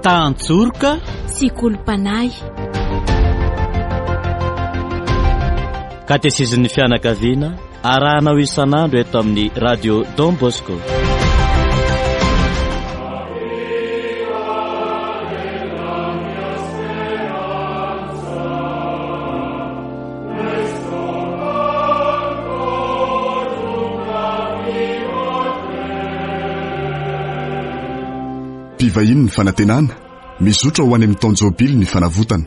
Tantsorika sy kolompanay. Katezizin'ny fianakaviana arahanao isan'andro eto amin'ny radio Don Bosco. Mpivahiny ny fanantenana mizotra ho any amin'ny taonjobily ny fanavotana.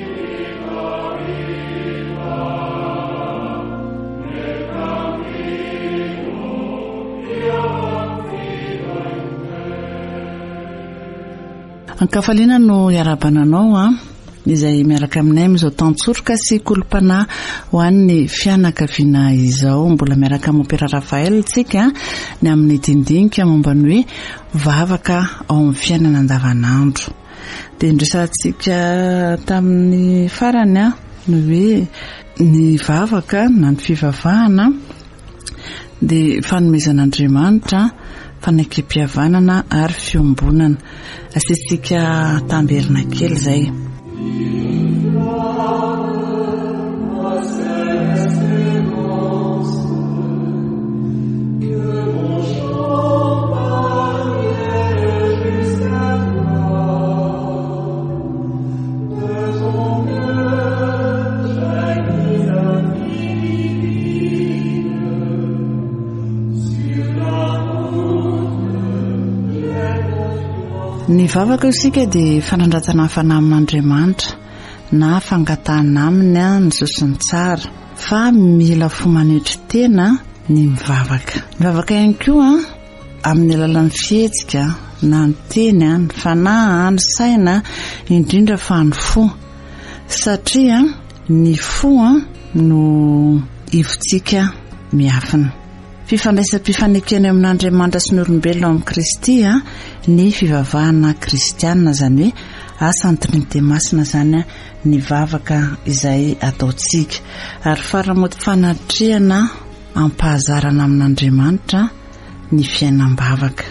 Ankafaliana no iarabananao izay miaraka aminay amin'izao tantsorika sy kolompanay ho an'ny fianakaviana izao. Mbola miaraka amin'ny Pera Rafael tsika ny amin'ny dindinika momba ny hoe vavaka ao amin'ny fiainana andavanandro. Dia indrisantsika tamin'ny farany no hoe ny vavaka na ny fivavahana dia fanomezan'Andriamanitra, fanakam-pihavanana ary fiombonana. Asitsika tamberina kely zay. Ny vavaka isika dia fanandrasana hafana amin'Andriamanitra na fangatahana aminy ny sosiny tsara, fa mila fomanetry tena ny mivavaka. Mivavaka ihany koa amin'ny alalan'ny fihetsika na ny teny, ny fanahy, ny saina, indrindra fa ny fo, satria ny fo no ivontsika miafina. Fifandraisam-pifanekeny amin'Andriamanitra sy ny olombelona amin'ny Kristy ny fivavahana kristianina, zany hoe asan'ny Trinité masina zany ny vavaka izay ataotsika. Ary faramody fanatrehana ampahazarana amin'Andriamanitra ny fiainam-bavaka.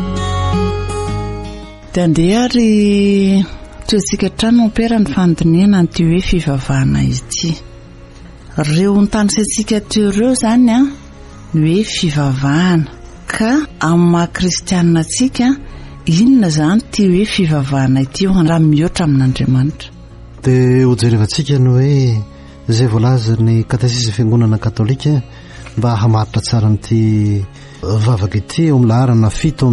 Dia andeha ary toetsika trano Pera ny fandiniana an'ity hoe fivavahana ity. Reo ny tanisantsika teoreo zany ny hoe fivavahana, ka amin'ny maha-kristianina tsika inona zany ty hoe fivavahana ity raha mihoatra amin'Andriamanitra. Dia hojerevantsika ny hoe izay voalaza ny katesisy fiangonana katolika mba hamaritra tsara n'ity vavaka ity eo amin'ny laharana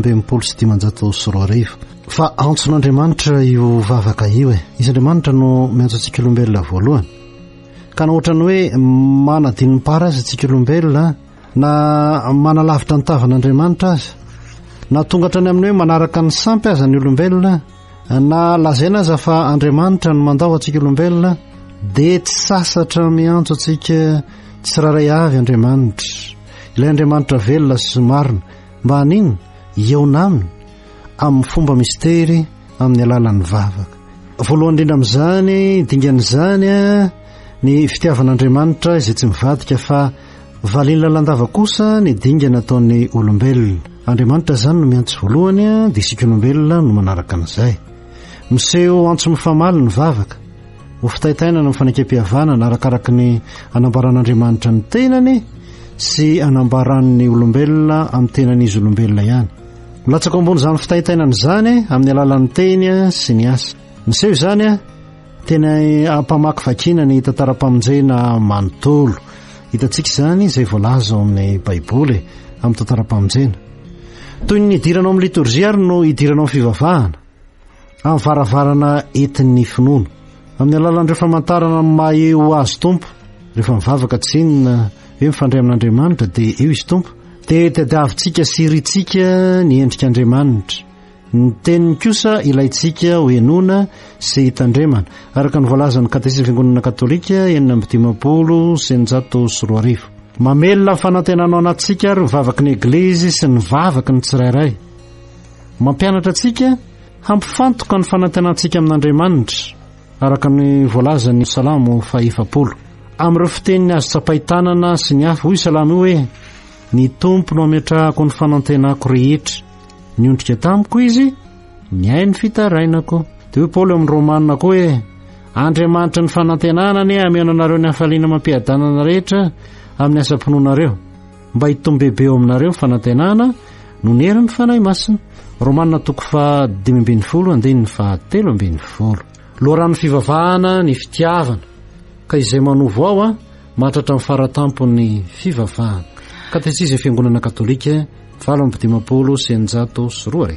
7:120 fa antson'Andriamanitra io vavaka io izy Andriamanitra no miantso antsika olombelona voalohany, ka na ohatra ny hoe manadiny mipara azy antsika olombelona na manalavitra ny tavan'Andriamanitra aza, na tongatra ny amin'ny hoe manaraka ny sampy aza ny olombelona, na lazaina aza fa Andriamanitra no mandao antsika olombelona, dia tsy sasatra miantso antsika tsiraray avy Andriamanitra. Ilay Andriamanitra velona sy marina mba hanina eona aminy amin'ny fomba mistery amin'ny alalan'ny vavaka. Voalohany indrindra amin'izany dingan'izany ny fitiavan'Andriamanitra izay tsy mivadika fa valiny lalandava kosa ny dingana ataon'ny olombelona. Andriamanitra zany no miantso voalohany, dia isika olombelona no manaraka an'izay. Miseho antso mifamaly ny vavaka, ho fitaitainana amin'ny fanakam-pihavanana arakaraka ny anambaran'Andriamanitra ny tenany sy anambaran'ny olombelona amin'ny tenan'izy olombelona ihany. Latsaka ambony izany fitaitainana izany amin'ny alalan'ny teny sy ny asa. Miseho izany tena ampamaky vakina ny tantara-pamonjena manontolo. Hitantsika izany izay voalaza ao amin'ny Baiboly amin'ny tantara-pamonjena. Toy ny idiranao amin'ny liturjia ary no idiranao amin'ny fivavahana amin'ny varavarana entin'ny finoana, amin'ny alalan'ireo famantarana maha-eo azy tompo. Rehefa mivavaka tsy inona hoe mifandray amin'Andriamanitra dia eo izy tompo, dia tadiavintsika sy iritsika ny endrik'Andriamanitra. Ny teniny kosa ilayntsika ho henoina sy hitandremana araka ny voalazan'ny katesisy fiangonana katolika 9:120. Mamelona fanantenanao anatsika ary mivavaka ny eglizy sy ny vavaka ny tsirairay. Mampianatra atsika hampifantoka ny fanantenantsika amin'Andriamanitra araka ny voalazan'ny Salamo 140. Amin'ireo fiteniny azo tsapaitanana sy ny hafa hoy Salamo io hoe ny tompo no ametrahako ny fanantenako rehetra, niondrika tamiko izy ny hainy fitarainako. Dia hoe Paoly amin'ny Romanina koa hoe Andriamanitra ny fanantenana amiano anareo ny hafaliana mampiadanana rehetra amin'ny asa-pinoanareo mba hitombebe eo aminareo fanantenana nonera ny fanahy masina. Romanina 5:17. Loharano fivavahana ny fitiavana ka izay manovo ao mahatratra amin'ny faratampon'ny fivavahana. Katesizmy Fiangonana Katolika 7:2.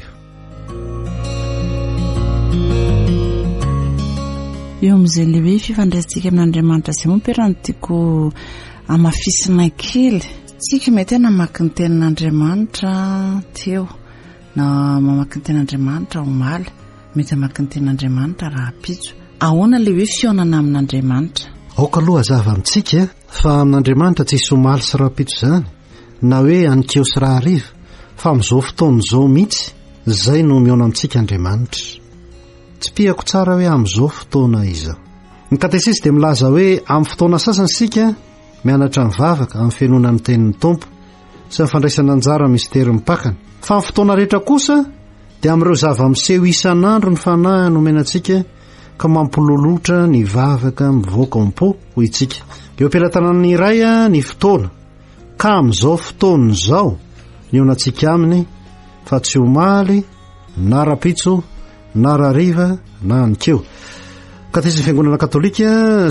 Eo amin'izay le hoe fifandraisitsika amin'Andriamanitra izay moa pera no tiako amafisinay kely. Tsika mety namaky ny tenin'Andriamanitra teo na mamaky ny tenin'Andriamanitra omaly, mety amaky ny tenin'Andriamanitra rahampitso. Ahoana le hoe fionana amin'Andriamanitra? Aoka aloha hazava amintsika fa amin'Andriamanitra tsy hisy omaly sy rahampitso zany na hoe anikeo sy raha hariva, fa amin'izao fotoan'izao mihitsy zay no miona amintsika Andriamanitra. Tsy pihako tsara hoe amin'izao fotoana izao. Ny katesisy dia milaza hoe amin'ny fotoana sasany sika mianatra mivavaka amin'ny fianonan'ny tenin'ny Tompo sy mifandraisana anjara mistera mipakana. Fa amin'ny fotoana rehetra kosa dia amin'ireo zava-miseho isan'andro ny fanahy no menantsika ka mampilolotra ny vavaka mivoaka am-po ho itsika. Eo am-pelantanana iray ny fotoana ka amin'izao fotoana izao ny onantsika aminy fa tsy omaly na rapitso na rariva na anikeo. Katesizmy Fiangonana Katolika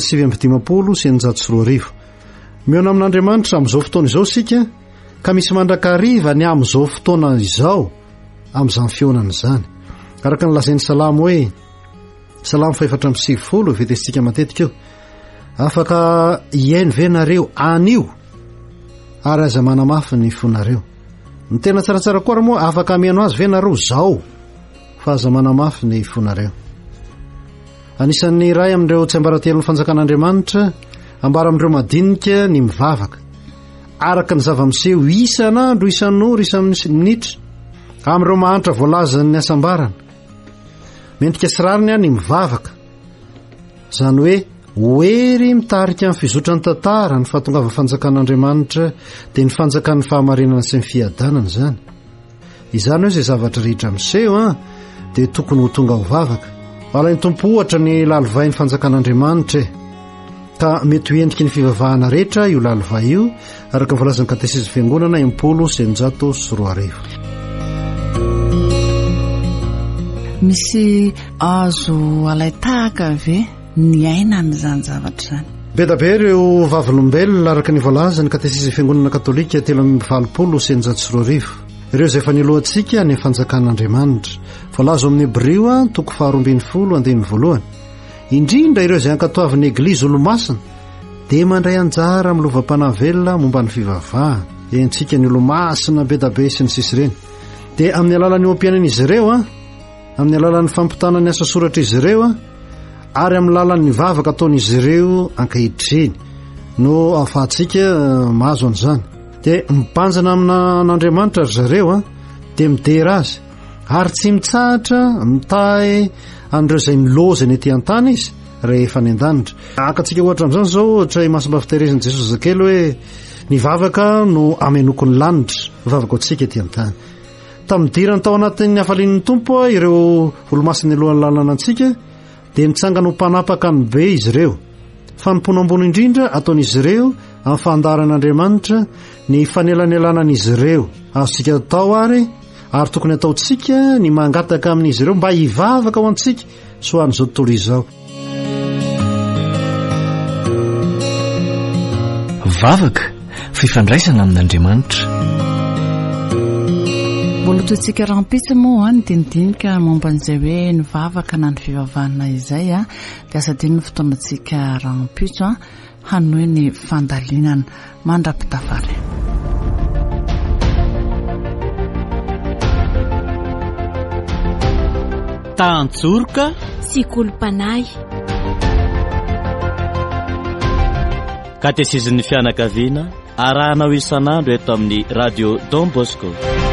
7:2. Miona amin'Andriamanitra amin'izao fotoana izao sika ka misy mandrakariva ny amin'izao fotoana izao amin'izany fionana izany. Araka ny lazain'ny Salamo hoe Salamo 4:7 vetesitsika matetika eo. Afaka iaino ve nareo anio ary aza manamafy ny fonareo. Ny tena tsaratsara koa moa afaka miano azy ve nareo zao fa aza manamafy ny fonareo. Anisan'ny iray amin'ireo tsy ambaratelon'ny fanjakan'Andriamanitra ambara amin'ireo madinika ny mivavaka araka ny zava-miseho isan'andro isan'ora isan'ny minitra amin'ireo mahantra voalazan'ny asambarana. Mendrika sy rariny ny mivavaka zany hoe oery mitarika amin'ny fizotran'ny tantara ny fahatongava fanjakan'Andriamanitra dia ny fanjakan'ny fahamarinana sy ny fiadanana zany. Izany hoe izay zavatra rehetra miseho dia tokony ho tonga ho vavaka. Alainy tompo ohatra ny lalovain'ny fanjakan'Andriamanitra ka mety ho endriky ny fivavahana rehetra io lalovay io araka ny voalazan'ny katesizmy Fiangonana 8:3. Misy azo alay tahaka ve ny aina amin'izany zavatra zany? Bedabe ireo vavolombelona araka ny voalazan'ny katesizmy Fiangonana Katolika 3:3. Ireo izay efa nilohantsika ny fanjakan'Andriamanitra. Voalazo amin'ny Hebreo 12:20. Indrindra ireo izay ankatoavin'ny Eglizy olo-masina dia mandray anjara amin'ny lovam-panavelona momba ny fivavahana. Entsika ny olo-masina bedabe sy ny sisy ireny. Dia amin'ny alalan'ny ompianan'izy ireo amin'ny alalan'ny fampitana ny asa soratra izy ireo ary amin'ny lalan'ny vavaka ataon'izy ireo ankehitriny no ahafahantsika mahazo an'izany. Dia mipanjana amin'Andriamanitra ry zareo dia midera azy ary tsy mitsahatra mitahy an'ireo izay miloza ny etỳ an-tany izy rehefa ny an-danitra. Akatsika ohatra amin'izany zao ohatra mahasimba fitehirizan'i Jesosy zakely hoe ny vavaka no amenoko ny lanitra vavaka antsika etỳ an-tany. Tamin'ny dirany tao anatin'ny hafalian'ny Tompo ireo olo-masina alohan'ny lalana antsika dia mitsangana ho mpanapaka ny be izy ireo. Fa ny pona ambony indrindra ataon'izy ireo amin'ny fahandaran'Andriamanitra ny fanelan'elanan'izy ireo azontsika atao ary tokony ataontsika ny mangataka amin'izy ireo mba hivavaka ho antsika so an'izao tontolo izao. Vavaka fifandraisana amin'Andriamanitra. Mbola tointsika rahampitso moa ny dinidinika momban'izay hoe ny vavaka na ny fivavahana izay dia asa diny ny fotoanantsika rahampitso hanoe ny fandalinana mandrapitafary. Tantsorika sy kolompanay. Katesizan'ny fianakaviana arahanao isan'andro eto amin'ny radio Don Bosco.